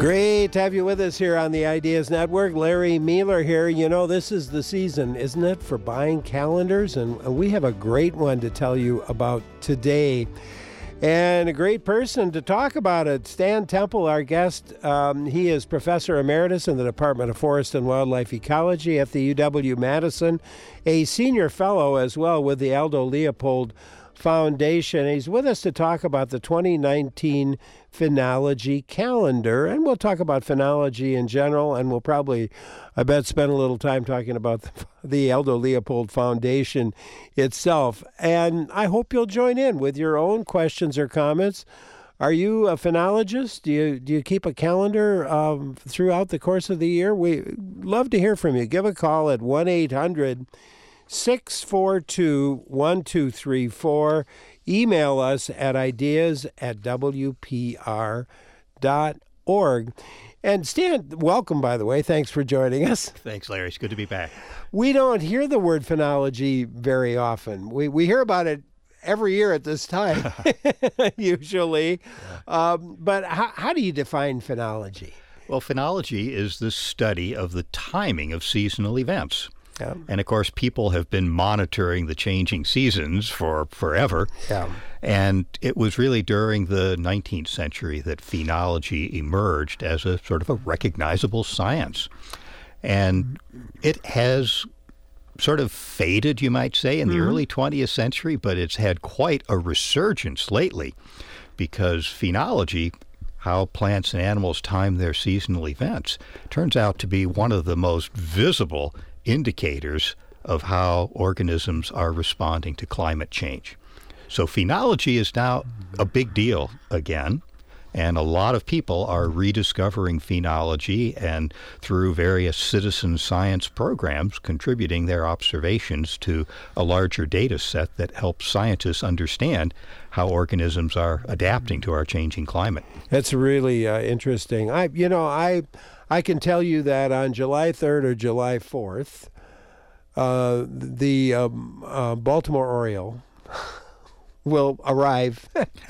Great to have you with us here on the Ideas Network. Larry Mueller here. You know, this is the season, isn't it, for buying calendars? And we have a great one to tell you about today. And a great person to talk about it, Stan Temple, our guest. He is Professor Emeritus in the Department of Forest and Wildlife Ecology at the UW-Madison, a Senior Fellow as well with the Aldo Leopold Foundation. He's with us to talk about the 2019 Phenology calendar, and we'll talk about phenology in general, and we'll probably, I bet, spend a little time talking about the Aldo Leopold Foundation itself. And I hope you'll join in with your own questions or comments. Are you a phenologist? Do you keep a calendar throughout the course of the year? We love to hear from you. Give a call at 1-800-642-1234. Email us at ideas@wpr.org. And Stan, welcome, by the way. Thanks for joining us. Thanks, Larry. It's good to be back. We don't hear the word phenology very often. We hear about it every year at this time, usually. Yeah. But how do you define phenology? Well, phenology is the study of the timing of seasonal events. Yeah. And, of course, people have been monitoring the changing seasons for forever. Yeah. And it was really during the 19th century that phenology emerged as a sort of a recognizable science. And it has sort of faded, you might say, in the early 20th century, but it's had quite a resurgence lately because phenology, how plants and animals time their seasonal events, turns out to be one of the most visible indicators of how organisms are responding to climate change. So phenology is now a big deal again, and a lot of people are rediscovering phenology and through various citizen science programs contributing their observations to a larger data set that helps scientists understand how organisms are adapting to our changing climate. That's really interesting. I can tell you that on July 3rd or July 4th, the Baltimore Oriole will arrive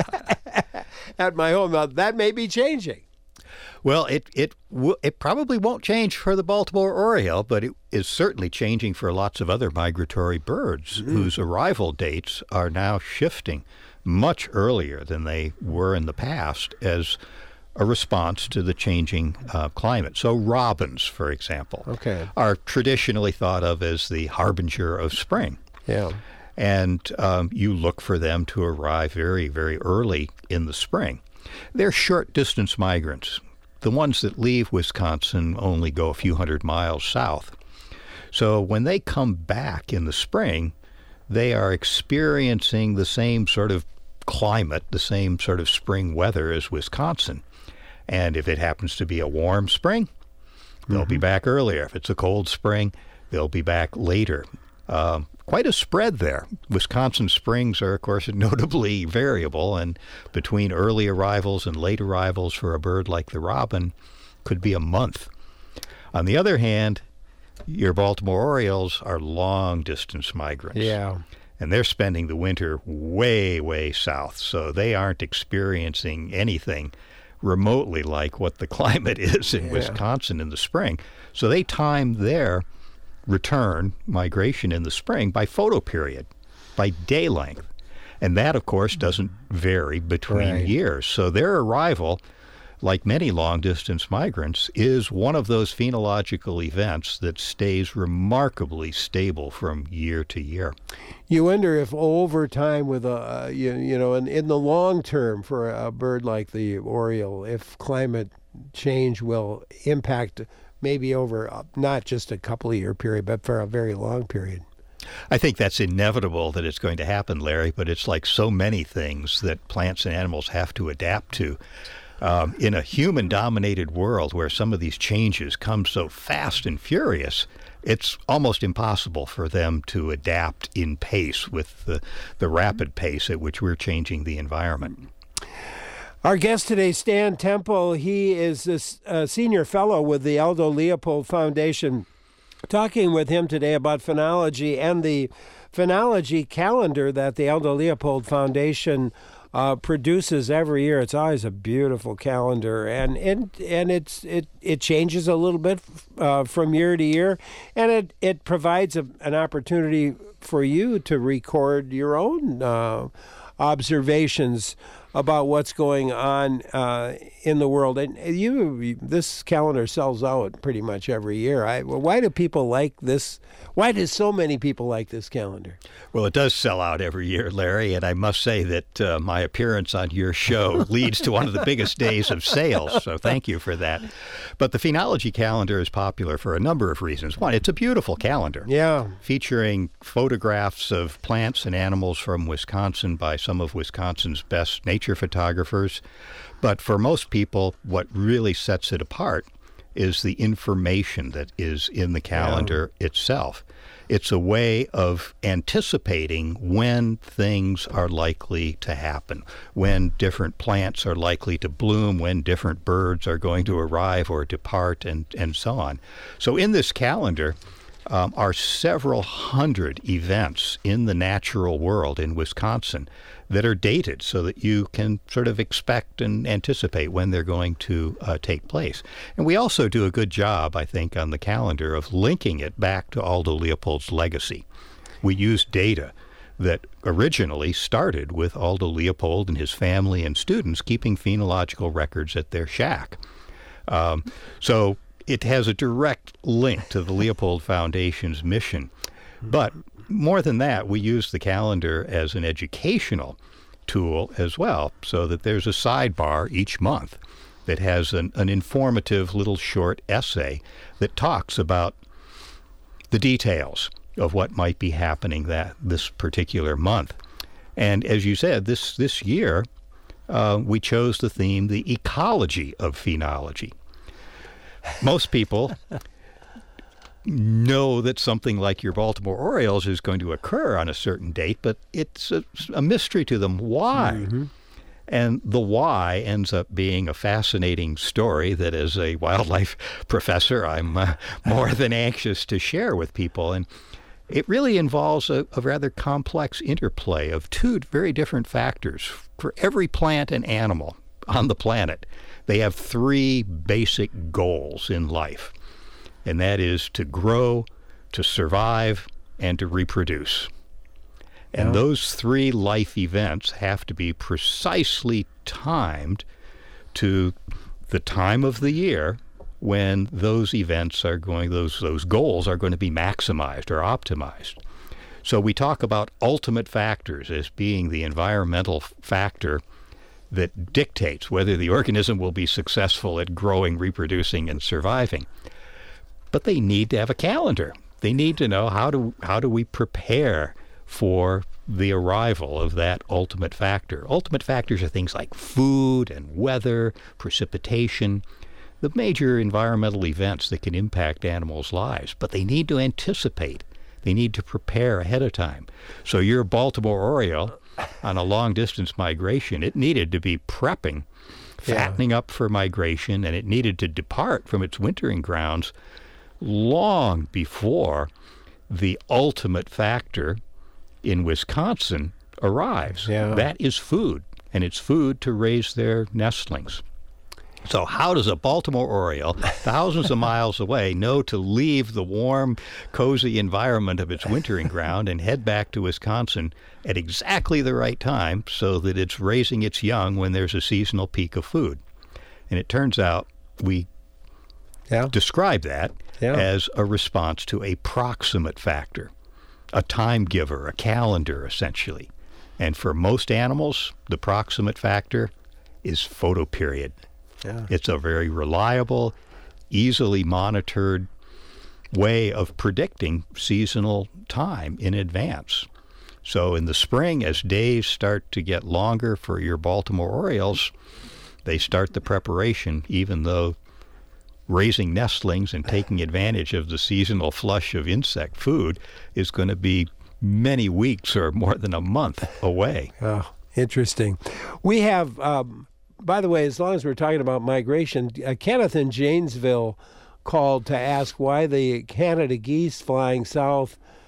at my home. Now, that may be changing. Well, it probably won't change for the Baltimore Oriole, but it is certainly changing for lots of other migratory birds whose arrival dates are now shifting much earlier than they were in the past as a response to the changing climate. So robins, for example, are traditionally thought of as the harbinger of spring. Yeah. And you look for them to arrive very, very early in the spring. They're short-distance migrants. The ones that leave Wisconsin only go a few hundred miles south. So when they come back in the spring, they are experiencing the same sort of climate, the same sort of spring weather as Wisconsin. And if it happens to be a warm spring, they'll be back earlier. If it's a cold spring, they'll be back later. Quite a spread there. Wisconsin springs are, of course, notably variable, and between early arrivals and late arrivals for a bird like the robin could be a month. On the other hand, your Baltimore Orioles are long-distance migrants. Yeah. And they're spending the winter way, way south, so they aren't experiencing anything remotely like what the climate is in Wisconsin in the spring. So they time their return, migration in the spring, by photoperiod, by day length. And that, of course, doesn't vary between years. So their arrival, like many long-distance migrants, is one of those phenological events that stays remarkably stable from year to year. You wonder if over time, with in the long term for a bird like the Oriole, if climate change will impact maybe over not just a couple of year period, but for a very long period. I think that's inevitable that it's going to happen, Larry, but it's like so many things that plants and animals have to adapt to. In a human-dominated world where some of these changes come so fast and furious, it's almost impossible for them to adapt in pace with the rapid pace at which we're changing the environment. Our guest today, Stan Temple, he is a senior fellow with the Aldo Leopold Foundation. Talking with him today about phenology and the phenology calendar that the Aldo Leopold Foundation produces every year. It's always a beautiful calendar, and it changes a little bit from year to year, and it provides an opportunity for you to record your own observations about what's going on in the world. And this calendar sells out pretty much every year. Why do people like this? Why do so many people like this calendar? Well, it does sell out every year, Larry, and I must say that my appearance on your show leads to one of the biggest days of sales, so thank you for that. But the Phenology calendar is popular for a number of reasons. One, it's a beautiful calendar. Yeah. Featuring photographs of plants and animals from Wisconsin by some of Wisconsin's best nature photographers. But for most people, what really sets it apart is the information that is in the calendar itself. It's a way of anticipating when things are likely to happen, when different plants are likely to bloom, when different birds are going to arrive or depart, and so on. So in this calendar are several hundred events in the natural world in Wisconsin that are dated so that you can sort of expect and anticipate when they're going to take place. And we also do a good job, I think, on the calendar of linking it back to Aldo Leopold's legacy. We use data that originally started with Aldo Leopold and his family and students keeping phenological records at their shack. So it has a direct link to the Leopold Foundation's mission. But more than that, we use the calendar as an educational tool as well, so that there's a sidebar each month that has an informative little short essay that talks about the details of what might be happening this particular month. And as you said, this year, we chose the theme, the ecology of phenology. Most people know that something like your Baltimore Orioles is going to occur on a certain date, but it's a mystery to them. Why? Mm-hmm. And the why ends up being a fascinating story that as a wildlife professor, I'm more than anxious to share with people. And it really involves a rather complex interplay of two very different factors. For every plant and animal on the planet, they have three basic goals in life. And that is to grow, to survive, and to reproduce. And those three life events have to be precisely timed to the time of the year when those events are going, those goals are going to be maximized or optimized. So we talk about ultimate factors as being the environmental factor that dictates whether the organism will be successful at growing, reproducing, and surviving. But they need to have a calendar. They need to know how do we prepare for the arrival of that ultimate factor. Ultimate factors are things like food and weather, precipitation, the major environmental events that can impact animals' lives. But they need to anticipate. They need to prepare ahead of time. So your Baltimore Oriole on a long-distance migration, it needed to be prepping, fattening up for migration, and it needed to depart from its wintering grounds long before the ultimate factor in Wisconsin arrives. That is food, and it's food to raise their nestlings. So how does a Baltimore Oriole, thousands of miles away, know to leave the warm, cozy environment of its wintering ground and head back to Wisconsin at exactly the right time so that it's raising its young when there's a seasonal peak of food? And it turns out we describe that as a response to a proximate factor, a time giver, a calendar, essentially. And for most animals, the proximate factor is photoperiod. It's a very reliable, easily monitored way of predicting seasonal time in advance. So in the spring, as days start to get longer for your Baltimore Orioles, they start the preparation, even though raising nestlings and taking advantage of the seasonal flush of insect food is going to be many weeks or more than a month away. Oh, interesting. We have, by the way, as long as we're talking about migration, Kenneth in Janesville called to ask why the Canada geese flying south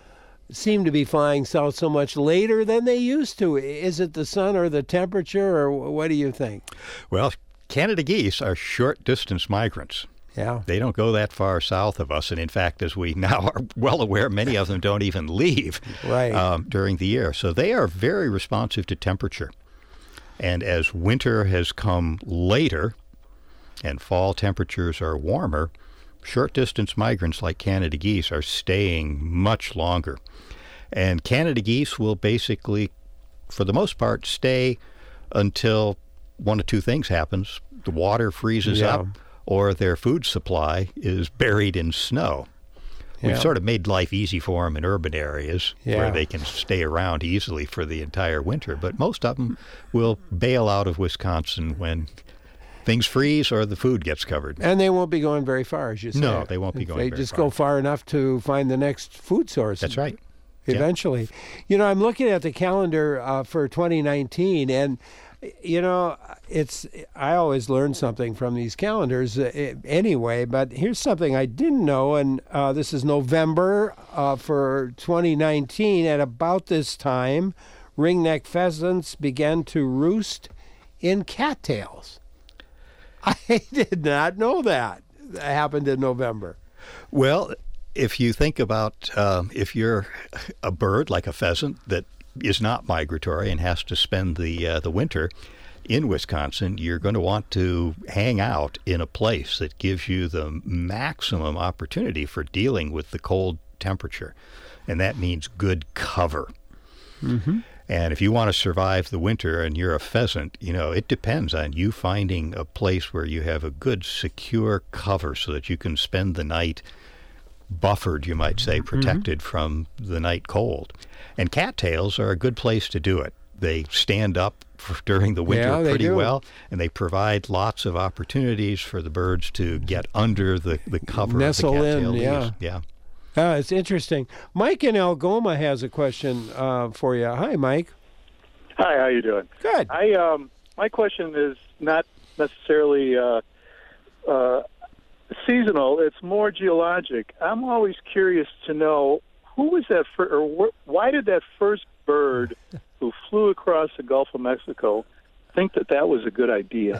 seem to be flying south so much later than they used to. Is it the sun or the temperature, or what do you think? Well, Canada geese are short-distance migrants. Yeah. They don't go that far south of us, and in fact, as we now are well aware, many of them don't even leave during the year. So they are very responsive to temperature. And as winter has come later and fall temperatures are warmer, short-distance migrants like Canada geese are staying much longer. And Canada geese will basically, for the most part, stay until one of two things happens. The water freezes up, or their food supply is buried in snow. We've sort of made life easy for them in urban areas where they can stay around easily for the entire winter. But most of them will bail out of Wisconsin when things freeze or the food gets covered. And they won't be going very far, as you say. No, they won't be going very far. They just go far enough to find the next food source. That's right. Eventually. Yeah. You know, I'm looking at the calendar for 2019, and you know, I always learn something from these calendars anyway, but here's something I didn't know, and this is November for 2019. At about this time, ringneck pheasants began to roost in cattails. I did not know that happened in November. Well, if you think about if you're a bird like a pheasant that is not migratory and has to spend the winter in Wisconsin, you're going to want to hang out in a place that gives you the maximum opportunity for dealing with the cold temperature, and that means good cover. Mm-hmm. And if you want to survive the winter and you're a pheasant, you know, it depends on you finding a place where you have a good, secure cover so that you can spend the night buffered, you might say, protected from the night cold. And cattails are a good place to do it. They stand up during the winter pretty well, and they provide lots of opportunities for the birds to get under the cover Nestle of the cattail leaves. Yeah. It's interesting. Mike in Algoma has a question for you. Hi, Mike. Hi, how you doing? Good. My question is not necessarily seasonal. It's more geologic. I'm always curious to know who was that why did that first bird who flew across the Gulf of Mexico think that was a good idea?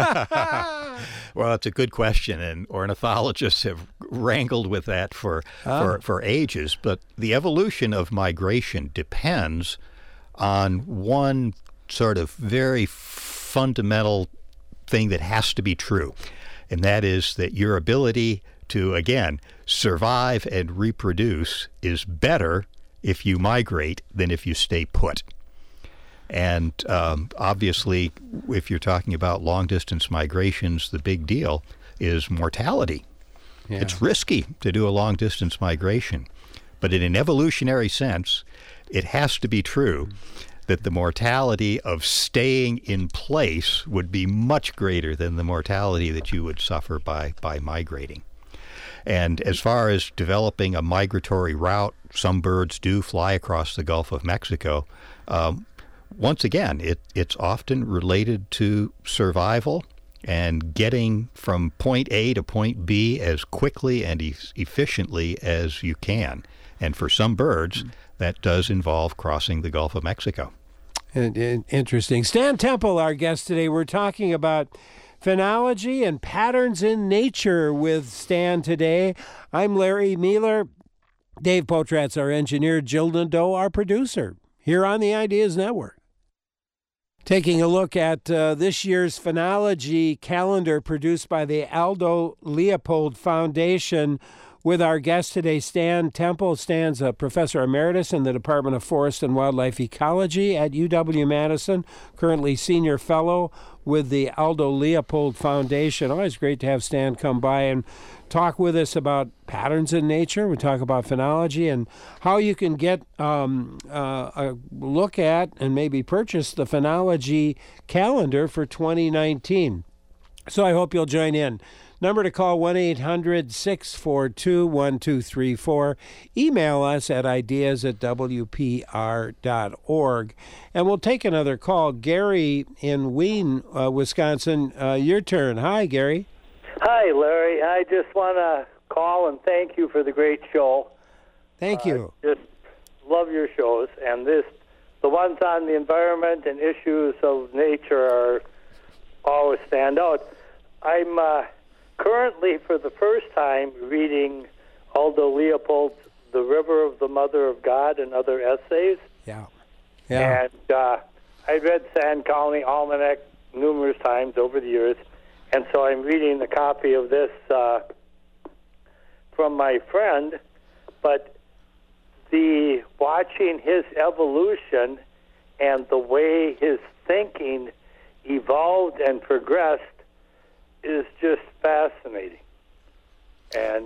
Well, it's a good question, and ornithologists have wrangled with that for ages. But the evolution of migration depends on one sort of very fundamental thing that has to be true, and that is that your ability to, again, survive and reproduce is better if you migrate than if you stay put. And obviously, if you're talking about long-distance migrations, the big deal is mortality. Yeah. It's risky to do a long-distance migration. But in an evolutionary sense, it has to be true that the mortality of staying in place would be much greater than the mortality that you would suffer by migrating. And as far as developing a migratory route, some birds do fly across the Gulf of Mexico. Once again, it's often related to survival and getting from point A to point B as quickly and efficiently as you can. And for some birds, that does involve crossing the Gulf of Mexico. Interesting. Stan Temple, our guest today. We're talking about phenology and patterns in nature with Stan today. I'm Larry Mealer. Dave Potrat's our engineer. Jill Nadeau, our producer, here on the Ideas Network. Taking a look at this year's phenology calendar produced by the Aldo Leopold Foundation with our guest today, Stan Temple. Stan's a professor emeritus in the Department of Forest and Wildlife Ecology at UW-Madison, currently senior fellow with the Aldo Leopold Foundation. Always great to have Stan come by and talk with us about patterns in nature. We talk about phenology and how you can get a look at and maybe purchase the phenology calendar for 2019. So I hope you'll join in. Number to call, 1-800-642-1234. Email us at ideas@wpr.org. And we'll take another call. Gary in Wien, Wisconsin, your turn. Hi, Gary. Hi, Larry. I just want to call and thank you for the great show. Thank you. Just love your shows, and the ones on the environment and issues of nature are always stand out. I'm currently, for the first time, reading Aldo Leopold's The River of the Mother of God and other essays. Yeah. And I read Sand County Almanac numerous times over the years, and so I'm reading a copy of this from my friend, but watching his evolution and the way his thinking evolved and progressed is just fascinating. And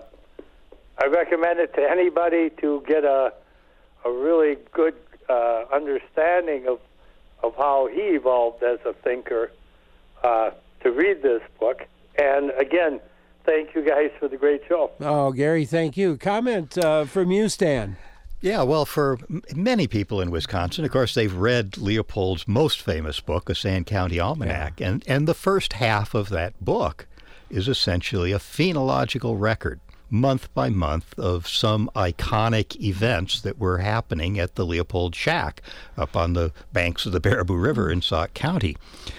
I recommend it to anybody to get a really good understanding of how he evolved as a thinker to read this book. And again, thank you guys for the great show. Oh, Gary, thank you. Comment from you, Stan. Yeah, well, for many people in Wisconsin, of course, they've read Leopold's most famous book, A Sand County Almanac, and the first half of that book is essentially a phenological record, month by month, of some iconic events that were happening at the Leopold Shack up on the banks of the Baraboo River in Sauk County,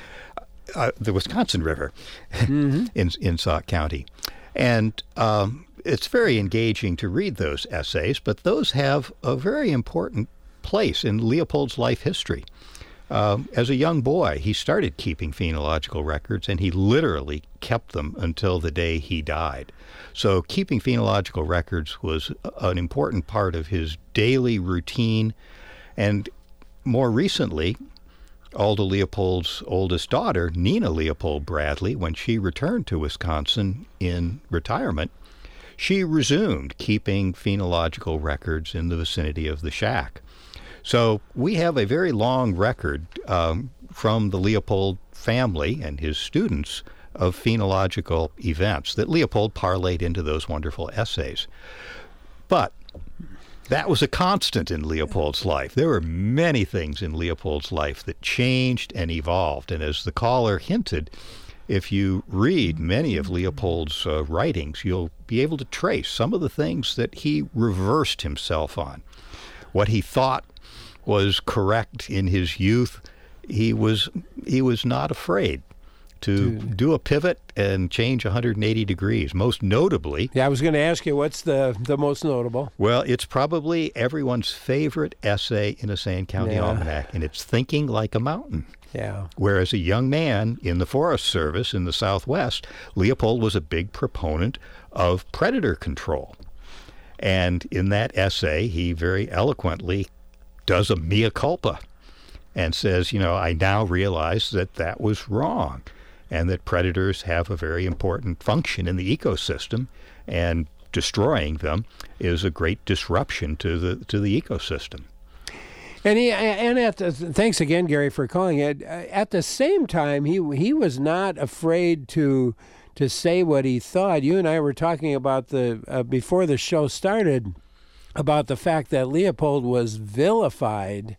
the Wisconsin River in Sauk County. And it's very engaging to read those essays, but those have a very important place in Leopold's life history. As a young boy, he started keeping phenological records, and he literally kept them until the day he died. So keeping phenological records was an important part of his daily routine. And more recently, Aldo Leopold's oldest daughter, Nina Leopold Bradley, when she returned to Wisconsin in retirement, she resumed keeping phenological records in the vicinity of the shack. So we have a very long record from the Leopold family and his students of phenological events that Leopold parlayed into those wonderful essays. But that was a constant in Leopold's life. There were many things in Leopold's life that changed and evolved. And as the caller hinted, if you read many of Leopold's writings, you'll be able to trace some of the things that he reversed himself on. What he thought was correct in his youth, he was not afraid to do a pivot and change 180 degrees. Most notably... Yeah, I was going to ask you, what's the most notable? Well, it's probably everyone's favorite essay in a Sand County Almanac, and it's Thinking Like a Mountain. Yeah. Whereas a young man in the Forest Service in the Southwest, Leopold was a big proponent of predator control. And in that essay, he very eloquently does a mea culpa and says, I now realize that that was wrong, and that predators have a very important function in the ecosystem, and destroying them is a great disruption to the ecosystem. And thanks again, Gary, for calling it. At the same time, he was not afraid to say what he thought. You and I were talking about before the show started about the fact that Leopold was vilified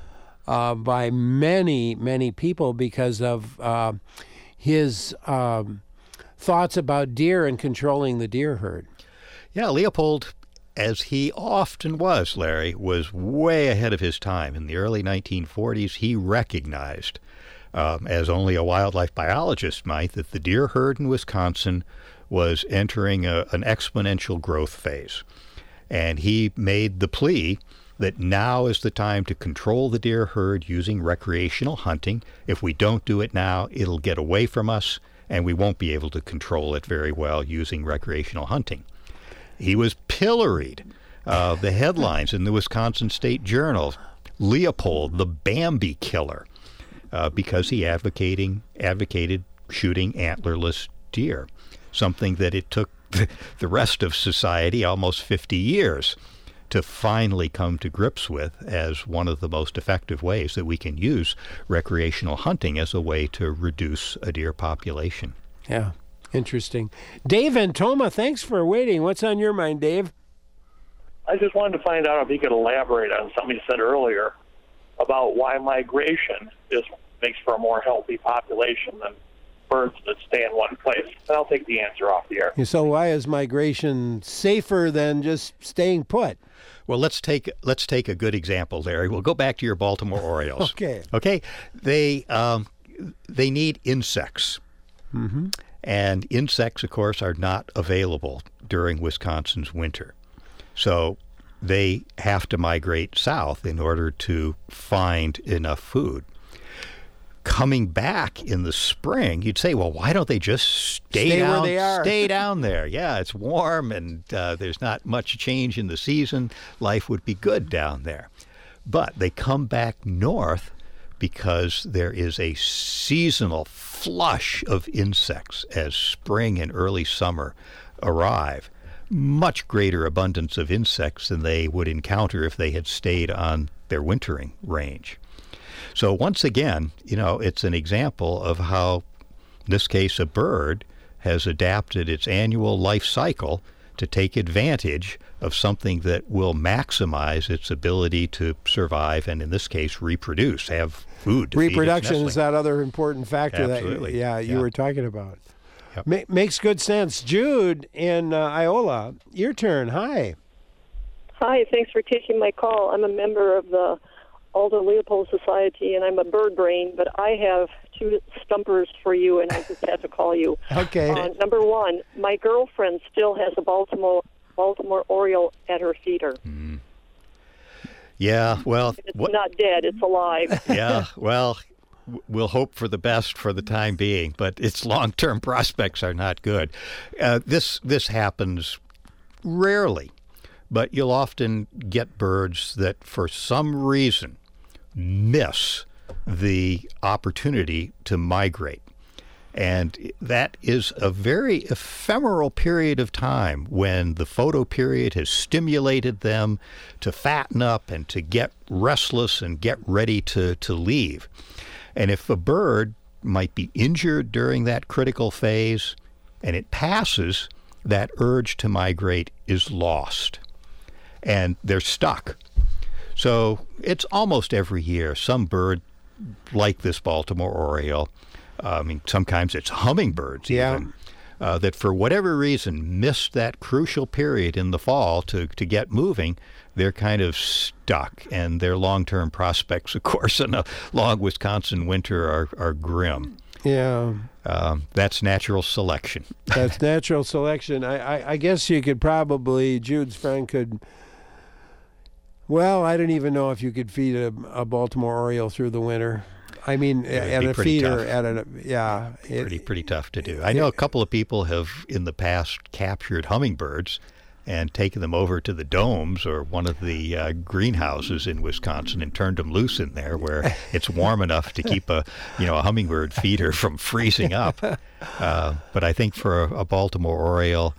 by many, many people because of his thoughts about deer and controlling the deer herd. Yeah, Leopold, as he often was, Larry, was way ahead of his time. In the early 1940s, he recognized, as only a wildlife biologist might, that the deer herd in Wisconsin was entering an exponential growth phase. And he made the plea that now is the time to control the deer herd using recreational hunting. If we don't do it now, it'll get away from us, and we won't be able to control it very well using recreational hunting. He was pilloried. The headlines in the Wisconsin State Journal, Leopold, the Bambi killer, because he advocated shooting antlerless deer, something that it took the rest of society almost 50 years to finally come to grips with as one of the most effective ways that we can use recreational hunting as a way to reduce a deer population. Yeah, interesting. Dave and Toma, thanks for waiting. What's on your mind, Dave? I just wanted to find out if you could elaborate on something you said earlier about why migration makes for a more healthy population than birds that stay in one place. And I'll take the answer off the air. So why is migration safer than just staying put? Well, let's take a good example, Larry. We'll go back to your Baltimore Orioles. Okay. Okay. They need insects, and insects, of course, are not available during Wisconsin's winter, so they have to migrate south in order to find enough food. Coming back in the spring, you'd say, well, why don't they just stay down, where they are? Stay down there? Yeah, it's warm and there's not much change in the season. Life would be good down there. But they come back north because there is a seasonal flush of insects as spring and early summer arrive. Much greater abundance of insects than they would encounter if they had stayed on their wintering range. So once again, it's an example of how, in this case, a bird has adapted its annual life cycle to take advantage of something that will maximize its ability to survive and, in this case, reproduce, have food to feed its Reproduction is nestling. that other important factor Absolutely. that you were talking about. Yep. Makes good sense. Jude in Iola, your turn. Hi. Hi, thanks for taking my call. I'm a member of the Aldo Leopold Society, and I'm a bird brain, but I have two stumpers for you, and I just had to call you. Okay. Number one, my girlfriend still has a Baltimore Oriole at her feeder. Yeah, well... It's not dead, it's alive. Yeah, well, we'll hope for the best for the time being, but its long-term prospects are not good. This happens rarely, but you'll often get birds that, for some reason, miss the opportunity to migrate. And that is a very ephemeral period of time when the photo period has stimulated them to fatten up and to get restless and get ready to leave. And if a bird might be injured during that critical phase and it passes, that urge to migrate is lost and they're stuck. So it's almost every year some bird like this Baltimore Oriole, sometimes it's hummingbirds even, that for whatever reason missed that crucial period in the fall to get moving. They're kind of stuck, and their long-term prospects, of course, in a long Wisconsin winter are grim. Yeah. That's natural selection. That's natural selection. I guess you could probably, Jude's friend could, well, I don't even know if you could feed a Baltimore Oriole through the winter. I mean, at a feeder, Tough. Pretty tough to do. I know a couple of people have in the past captured hummingbirds and taken them over to the domes or one of the greenhouses in Wisconsin and turned them loose in there where it's warm enough to keep a hummingbird feeder from freezing up. But I think for a Baltimore Oriole,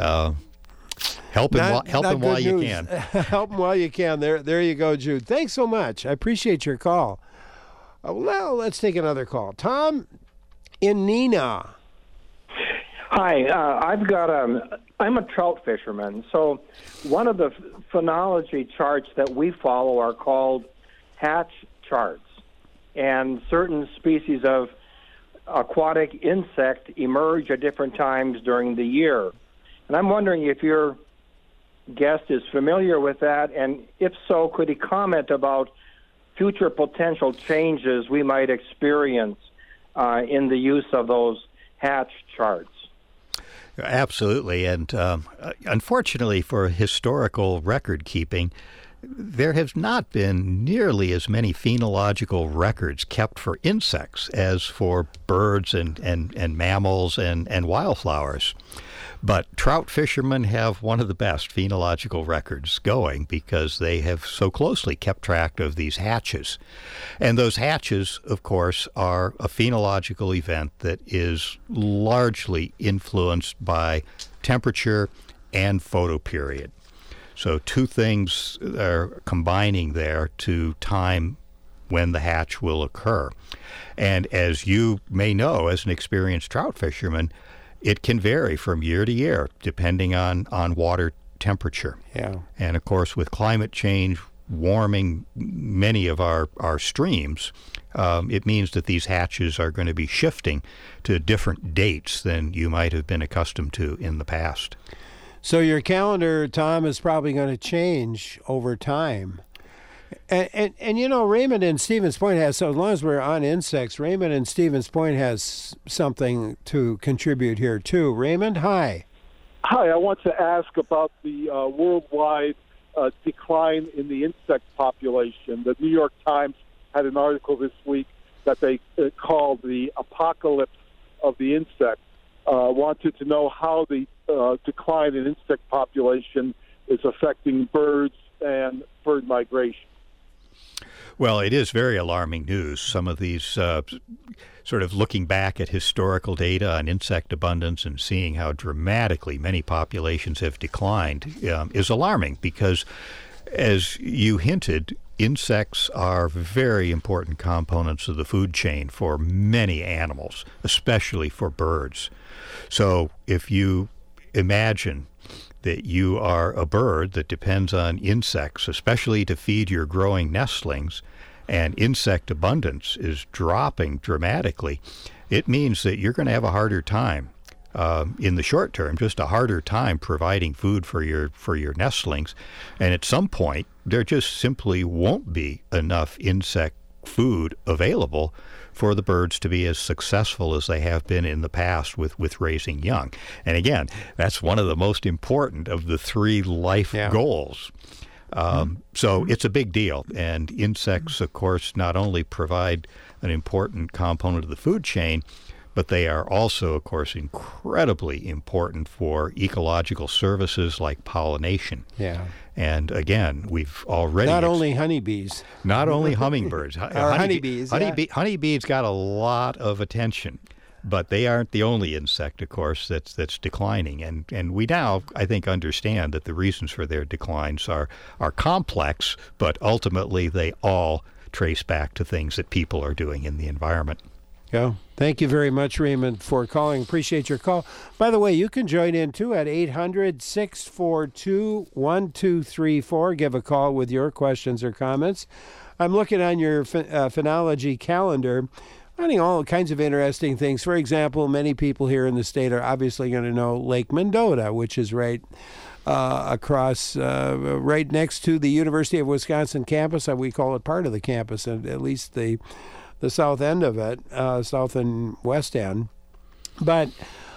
help him while you can. Help him while you can. There you go, Jude. Thanks so much. I appreciate your call. Well, let's take another call. Tom in Neenah. Hi, I'm a trout fisherman. So one of the phenology charts that we follow are called hatch charts. And certain species of aquatic insect emerge at different times during the year. And I'm wondering if your guest is familiar with that, and if so, could he comment about future potential changes we might experience in the use of those hatch charts? Absolutely. And unfortunately for historical record keeping, there has not been nearly as many phenological records kept for insects as for birds and mammals and wildflowers. But trout fishermen have one of the best phenological records going because they have so closely kept track of these hatches. And those hatches, of course, are a phenological event that is largely influenced by temperature and photoperiod. So two things are combining there to time when the hatch will occur. And as you may know, as an experienced trout fisherman, it can vary from year to year depending on water temperature. Yeah. And of course, with climate change warming many of our streams, it means that these hatches are going to be shifting to different dates than you might have been accustomed to in the past. So your calendar, Tom, is probably going to change over time. And you know, Raymond and Stevens Point has, so as long as we're on insects, Raymond and Stevens Point has something to contribute here too. Raymond, hi. Hi, I want to ask about the worldwide decline in the insect population. The New York Times had an article this week that they called the apocalypse of the insect. Wanted to know how the decline in insect population is affecting birds and bird migration. Well, it is very alarming news. Some of these sort of looking back at historical data on insect abundance and seeing how dramatically many populations have declined is alarming because, as you hinted, insects are very important components of the food chain for many animals, especially for birds. So if you imagine that you are a bird that depends on insects, especially to feed your growing nestlings, and insect abundance is dropping dramatically, it means that you're going to have a harder time in the short term, just a harder time providing food for your nestlings. And at some point, there just simply won't be enough insect food available for the birds to be as successful as they have been in the past with raising young. And again, that's one of the most important of the three life goals. So it's a big deal. And insects, of course, not only provide an important component of the food chain, but they are also, of course, incredibly important for ecological services like pollination. Yeah. And again, we've already... Not only honeybees. Not only hummingbirds. Honeybees. Honeybees got a lot of attention, but they aren't the only insect, of course, that's declining. And we now, I think, understand that the reasons for their declines are complex, but ultimately they all trace back to things that people are doing in the environment. Yeah. Thank you very much, Raymond, for calling. Appreciate your call. By the way, you can join in, too, at 800-642-1234. Give a call with your questions or comments. I'm looking on your phenology calendar, finding all kinds of interesting things. For example, many people here in the state are obviously going to know Lake Mendota, which is right across, right next to the University of Wisconsin campus. We call it part of the campus, at least the south end of it, south and west end. But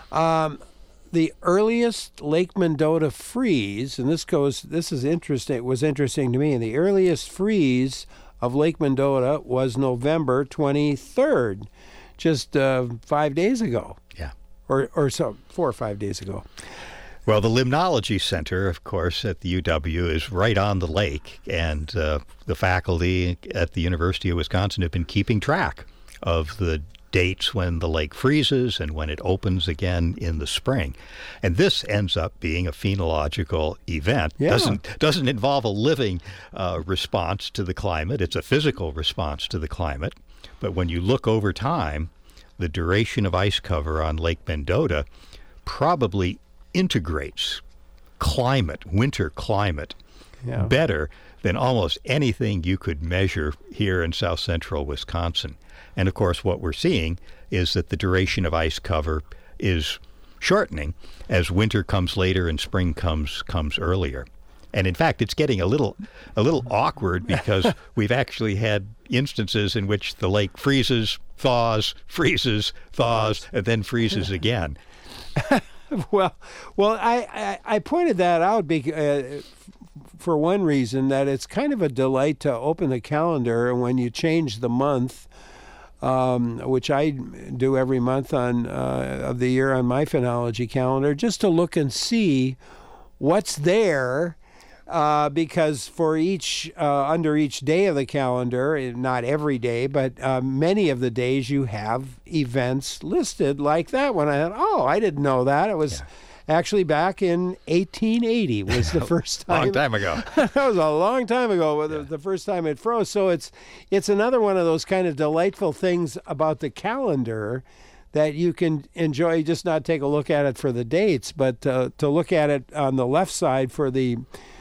the earliest Lake Mendota freeze, and this is interesting, it was interesting to me, and the earliest freeze of Lake Mendota was November 23rd, just 5 days ago. Yeah. Or so, 4 or 5 days ago. Well, the Limnology Center, of course, at the UW is right on the lake, and the faculty at the University of Wisconsin have been keeping track of the dates when the lake freezes and when it opens again in the spring. And this ends up being a phenological event. Yeah. Doesn't involve a living response to the climate. It's a physical response to the climate. But when you look over time, the duration of ice cover on Lake Mendota probably integrates winter climate, better than almost anything you could measure here in south central Wisconsin. And of course, what we're seeing is that the duration of ice cover is shortening as winter comes later and spring comes earlier. And in fact, it's getting a little awkward because we've actually had instances in which the lake freezes, thaws, and then freezes again. Well, I pointed that out for one reason, that it's kind of a delight to open the calendar, and when you change the month, which I do every month of the year on my phenology calendar, just to look and see what's there. Because for under each day of the calendar, not every day, but many of the days, you have events listed like that one. I thought, I didn't know that. It was actually back in 1880 was the first time. Long time ago. That was a long time ago, the first time it froze. So it's another one of those kind of delightful things about the calendar that you can enjoy, just not take a look at it for the dates, but to look at it on the left side for the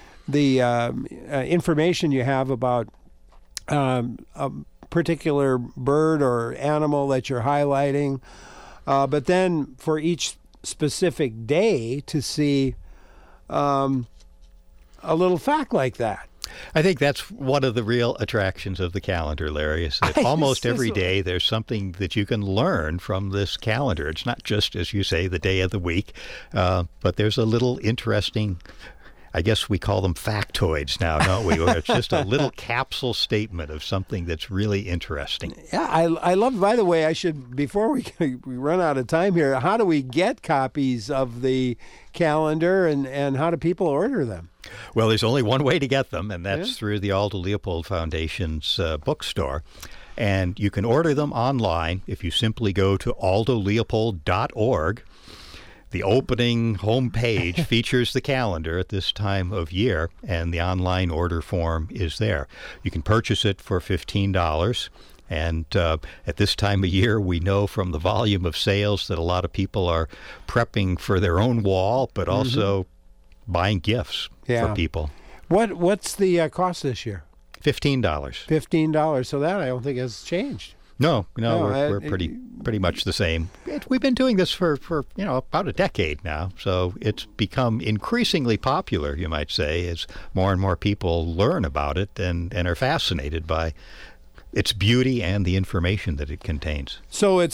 information you have about a particular bird or animal that you're highlighting, but then for each specific day to see a little fact like that. I think that's one of the real attractions of the calendar, Larry, is that almost every day there's something that you can learn from this calendar. It's not just, as you say, the day of the week, but there's a little interesting, I guess we call them factoids now, don't we? Where it's just a little capsule statement of something that's really interesting. Yeah, I love, by the way, before we run out of time here, how do we get copies of the calendar and how do people order them? Well, there's only one way to get them, and that's through the Aldo Leopold Foundation's bookstore. And you can order them online if you simply go to aldoleopold.org. The opening homepage features the calendar at this time of year, and the online order form is there. You can purchase it for $15. And at this time of year, we know from the volume of sales that a lot of people are prepping for their own wall, but also buying gifts for people. What's the cost this year? $15. $15. So that I don't think has changed. No, we're pretty much the same. We've been doing this for about a decade now, so it's become increasingly popular, you might say, as more and more people learn about it and are fascinated by its beauty and the information that it contains. So it's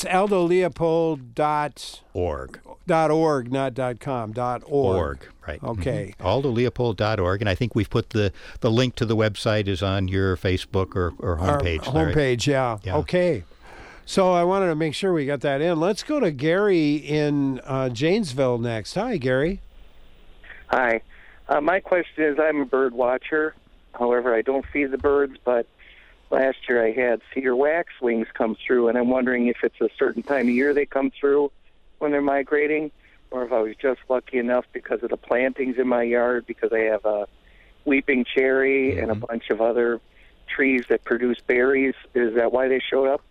aldoleopold.org. .org, not .com, .org. Org, right. Okay. aldoleopold.org, and I think we've put the link to the website is on your Facebook or homepage. Our homepage, yeah. Okay. So I wanted to make sure we got that in. Let's go to Gary in Janesville next. Hi, Gary. Hi. My question is, I'm a bird watcher. However, I don't feed the birds, but last year I had cedar waxwings come through, and I'm wondering if it's a certain time of year they come through when they're migrating, or if I was just lucky enough because of the plantings in my yard, because I have a weeping cherry and a bunch of other trees that produce berries. Is that why they showed up?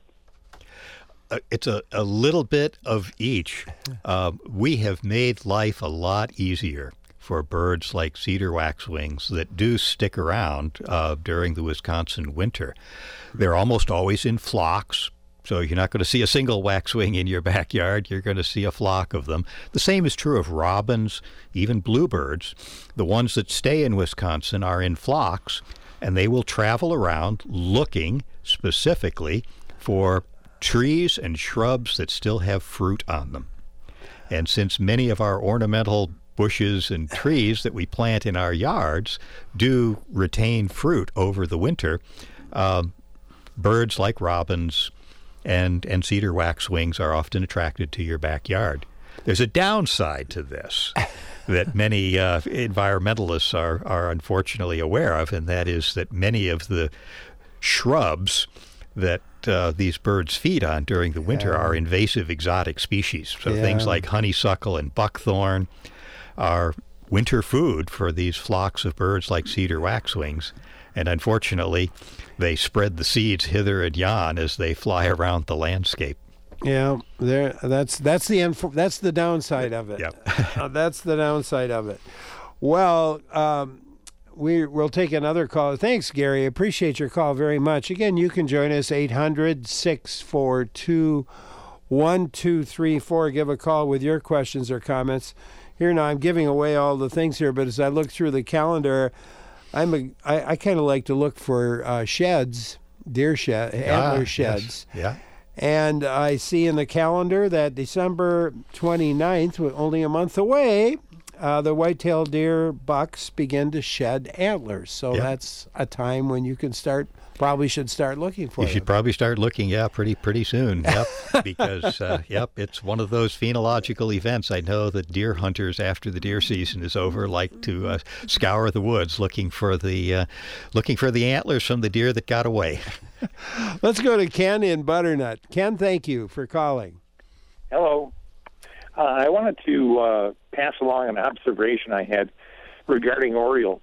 It's a little bit of each. We have made life a lot easier for birds like cedar waxwings that do stick around during the Wisconsin winter. They're almost always in flocks, so you're not going to see a single waxwing in your backyard. You're going to see a flock of them. The same is true of robins, even bluebirds. The ones that stay in Wisconsin are in flocks, and they will travel around looking specifically for trees and shrubs that still have fruit on them. And since many of our ornamental bushes and trees that we plant in our yards do retain fruit over the winter, birds like robins and cedar waxwings are often attracted to your backyard. There's a downside to this that many environmentalists are unfortunately aware of, and that is that many of the shrubs that these birds feed on during the winter are invasive exotic species. So things like honeysuckle and buckthorn are winter food for these flocks of birds like cedar waxwings. And unfortunately, they spread the seeds hither and yon as they fly around the landscape. Yeah, that's the downside of it. Yep. That's the downside of it. Well, we'll take another call. Thanks, Gary. Appreciate your call very much. Again, you can join us 800-642-1234. Give a call with your questions or comments. Here now, I'm giving away all the things here, but as I look through the calendar, I kind of like to look for sheds, antler sheds. Yes. Yeah. And I see in the calendar that December 29th, only a month away, the white-tailed deer bucks begin to shed antlers. So that's a time when you can probably should start looking for them. You should probably start looking, pretty soon. Yep, because, it's one of those phenological events. I know that deer hunters, after the deer season is over, like to scour the woods looking for the antlers from the deer that got away. Let's go to Ken in Butternut. Ken, thank you for calling. Hello. I wanted to pass along an observation I had regarding orioles.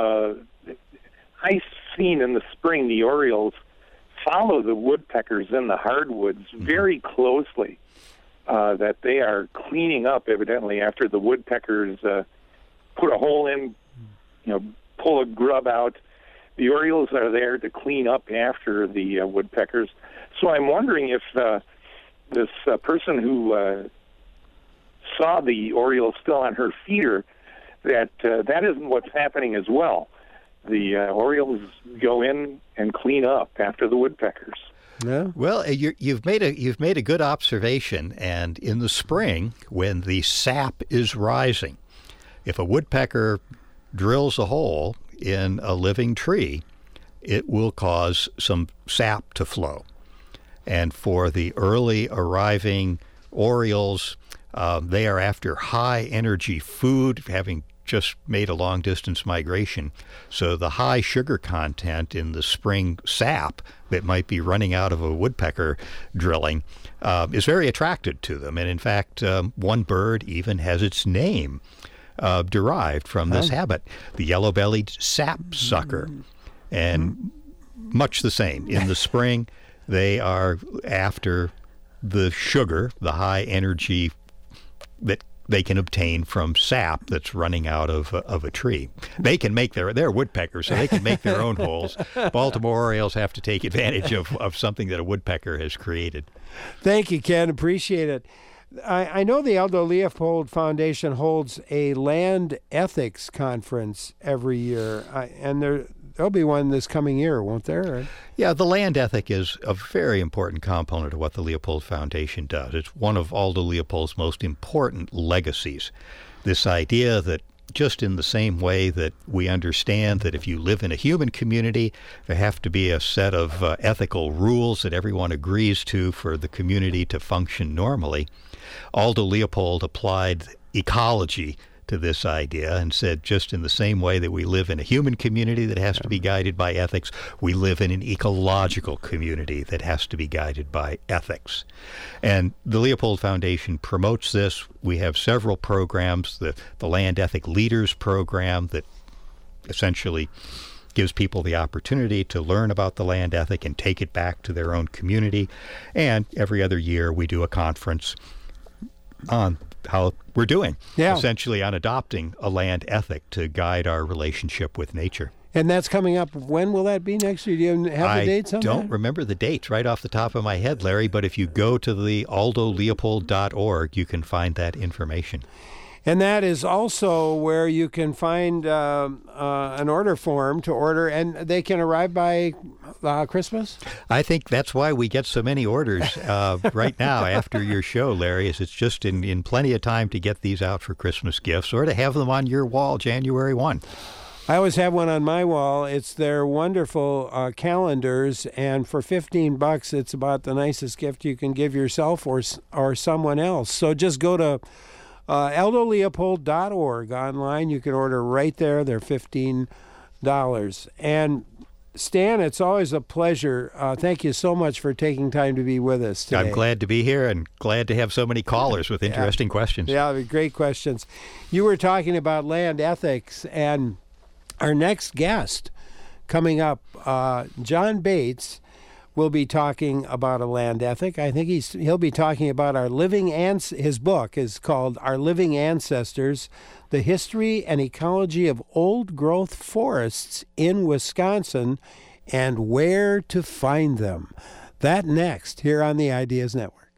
I've seen in the spring the orioles follow the woodpeckers in the hardwoods very closely, that they are cleaning up evidently after the woodpeckers put a hole in, pull a grub out. The orioles are there to clean up after the woodpeckers. So I'm wondering if this person who saw the oriole still on her feeder that that isn't what's happening as well. The Orioles go in and clean up after the woodpeckers. Yeah. Well, you've made a good observation. And in the spring, when the sap is rising, if a woodpecker drills a hole in a living tree, it will cause some sap to flow. And for the early arriving orioles, they are after high energy food, having just made a long distance migration. So the high sugar content in the spring sap that might be running out of a woodpecker drilling is very attractive to them. And in fact, one bird even has its name derived from this habit, the yellow-bellied sapsucker. And much the same. In the spring, they are after the sugar, the high energy that they can obtain from sap that's running out of a tree. They can make they're woodpeckers, so they can make their own holes. Baltimore Orioles have to take advantage of something that a woodpecker has created. Thank you, Ken. Appreciate it. I know the Aldo Leopold Foundation holds a land ethics conference every year, and there'll be one this coming year, won't there? Yeah, the land ethic is a very important component of what the Leopold Foundation does. It's one of Aldo Leopold's most important legacies. This idea that just in the same way that we understand that if you live in a human community, there have to be a set of ethical rules that everyone agrees to for the community to function normally, Aldo Leopold applied ecology to this idea and said just in the same way that we live in a human community that has to be guided by ethics, we live in an ecological community that has to be guided by ethics. And the Leopold Foundation promotes this. We have several programs, the Land Ethic Leaders Program that essentially gives people the opportunity to learn about the land ethic and take it back to their own community. And every other year we do a conference on how we're doing, essentially on adopting a land ethic to guide our relationship with nature. And that's coming up. When will that be next year? Do you have the dates on that? I don't remember the dates right off the top of my head, Larry, but if you go to the aldoleopold.org, you can find that information. And that is also where you can find an order form to order, and they can arrive by Christmas? I think that's why we get so many orders right now after your show, Larry, is it's just in plenty of time to get these out for Christmas gifts or to have them on your wall January 1. I always have one on my wall. It's their wonderful calendars, and for $15, it's about the nicest gift you can give yourself or someone else. So just go to aldoleopold.org online. You can order right there. They're $15. And Stan, it's always a pleasure. Thank you so much for taking time to be with us today. I'm glad to be here and glad to have so many callers with interesting questions. Yeah, great questions. You were talking about land ethics, and our next guest coming up, John Bates, will be talking about a land ethic. I think he'll be talking about his book is called Our Living Ancestors, The History and Ecology of Old Growth Forests in Wisconsin and Where to Find Them. That next here on the Ideas Network.